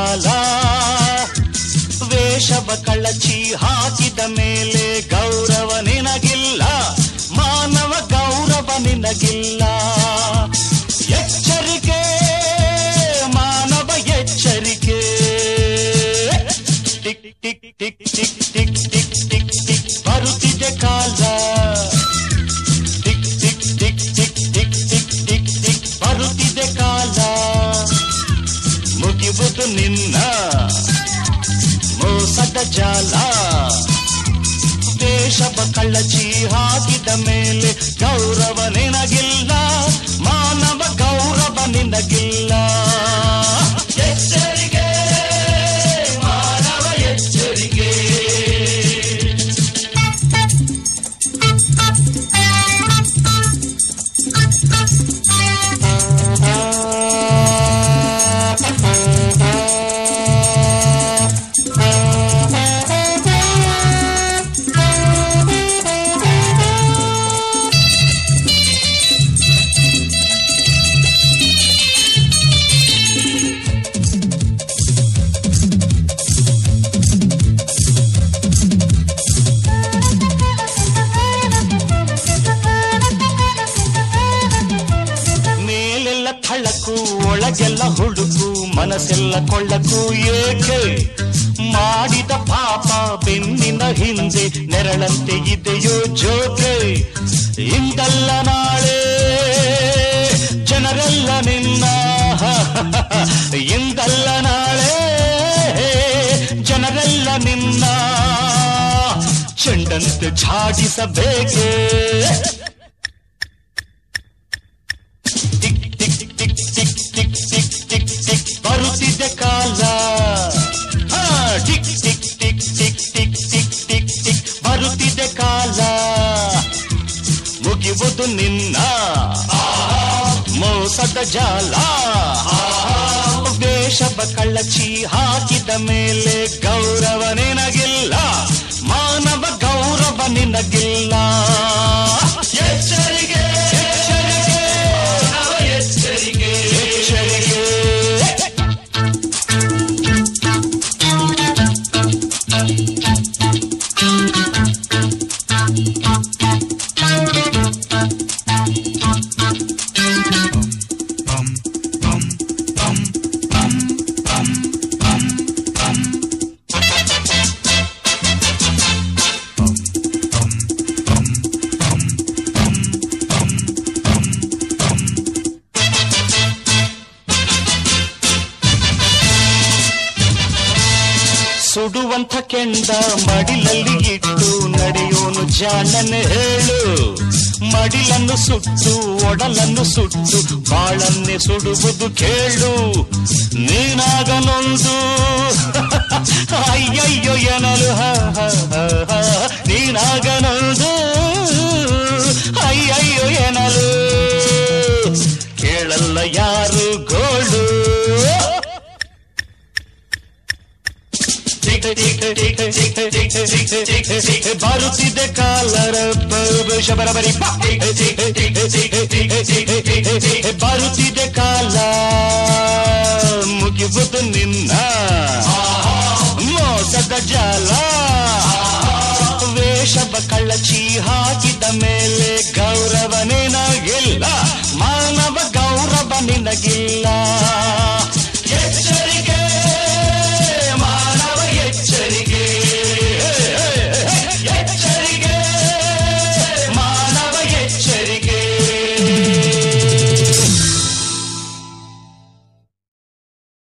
ಕಾಲ ವೇಷವ ಕಳಚಿ ಹಾಕಿದ ಮೇಲೆ ಗೌರವ ನಿನಗಿಲ್ಲ ಮಾನವ ಗೌರವ ನಿನಗಿಲ್ಲ ಎಚ್ಚರಿಕೆ ಮಾನವ ಎಚ್ಚರಿಕೆ tick tick tick tick tick tick tick tick ಬರುತ್ತಿದೆ ಕಾಲ tick tick tick tick tick tick tick tick ಬರುತ್ತಿದೆ ಕಾಲ ಮುಗಿಯುವುದು ನಿನ್ನ ಮೋಸದ ಜಾಲ ದೇಶವ ಕಳ್ಳಚಿ ಹಾಕಿದ ಮೇಲೆ ಗೌರವ ನಿನಗಿಲ್ಲ ಮಾನವ ಗೌರವ ನಿನಗಿಲ್ಲ ಎಚ್ಚರಿಕೆ ಮಾನವ ಎಚ್ಚರಿಕೆ ಥಳಕು ಒಳಗೆಲ್ಲ ಹುಡುಕು ಮನಸ್ಸೆಲ್ಲ ಕೊಳ್ಳಕು ಏಕೆ ಮಾಡಿದ ಪಾಪ ಬೆನ್ನಿನ ಹಿಂದೆ ನೆರಳಂತೆ ಇದೆಯೋ ಜೋಕೆ ಇಂದಲ್ಲ ನಾಳೆ ಜನರೆಲ್ಲ ನಿನ್ನ ಇಂದಲ್ಲ ನಾಳೆ ಜನರೆಲ್ಲ ನಿನ್ನ ಚೆಂಡಂತೆ ಝಾಡಿಸಬೇಕೆ ಬರುತ್ತಿದೆ ಕಾಲ tick tick tick tick tick tick tick tick ಬರುತ್ತಿದೆ ಕಾಲ ಮುಗಿಯುವುದು ನಿನ್ನ ಮೋಸದ ಜಾಲ ವೇಷವ ಕಳ್ಳಚಿ ಹಾಕಿದ ಮೇಲೆ ಗೌರವ ನಿನಗಿಲ್ಲ ಮಾನವ ಗೌರವ ನಿನಗಿಲ್ಲ ಎಚ್ಚರಿಕೆ ಎಚ್ಚರಿಕೆ ಎಚ್ಚರಿಕೆ ಎಚ್ಚರಿಕೆ ಸುಡುವಂಥ ಕೆಂಡ ಮಡಿಲಲ್ಲಿ ಇಟ್ಟು ನಡೆಯೋನು ಜಾಣನೆ ಹೇಳು ಮಡಿಲನ್ನು ಸುಟ್ಟು ಒಡಲನ್ನು ಸುಟ್ಟು ಬಾಳನ್ನೇ ಸುಡುವುದು ಕೇಳು ನೀನಾಗನೊಂದು ಅಯ್ಯಯ್ಯೋ ಎನಲು ನೀನಾಗನೊಂದು ಅಯ್ಯಯ್ಯೋ ಎನಲು ಕೇಳಲ್ಲ ಯಾರು ಗೋಳು ಬರುತ್ತಿದೆ ಕಾಲರ ಶಬರಬರಿ ಬರುತ್ತಿದೆ ಕಾಲ ಮುಗಿಯುವುದು